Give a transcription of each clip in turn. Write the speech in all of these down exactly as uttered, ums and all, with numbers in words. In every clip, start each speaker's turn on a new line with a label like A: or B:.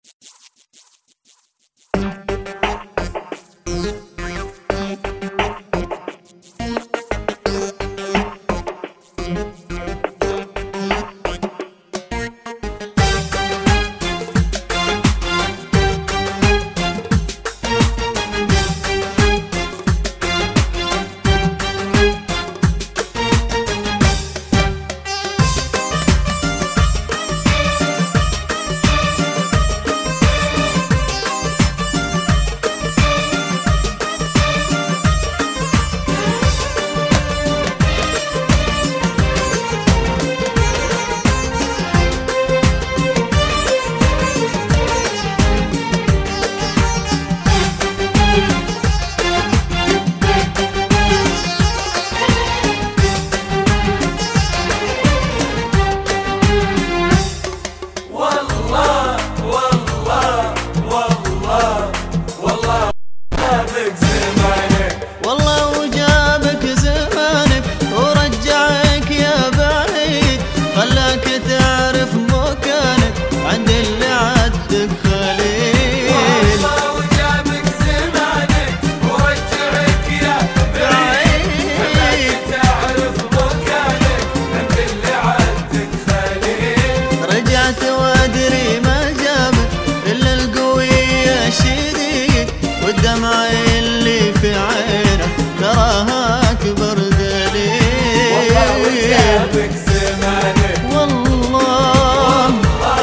A: والدمع اللي في عينه تراها أكبر دليل.
B: والله وجابك زمانك،
A: والله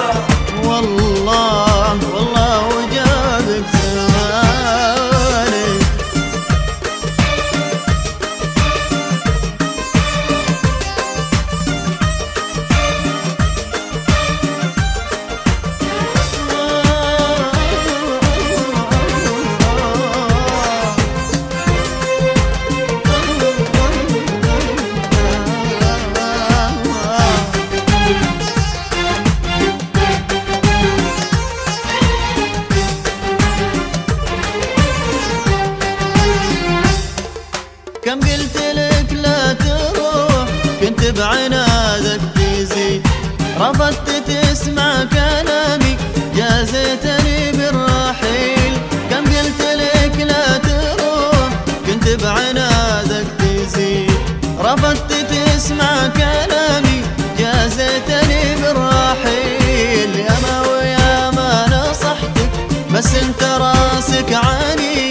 A: والله والله وجابك زمانك. كم قلت لك لا تروح كنت بعنادك تزيد، رفضت تسمع كلامي جازتني بالرحيل. كم قلت لك لا تروح كنت بعنادك تزيد، رفضت تسمع كلامي جازتني بالرحيل. ياما وياما نصحتك بس انت راسك عني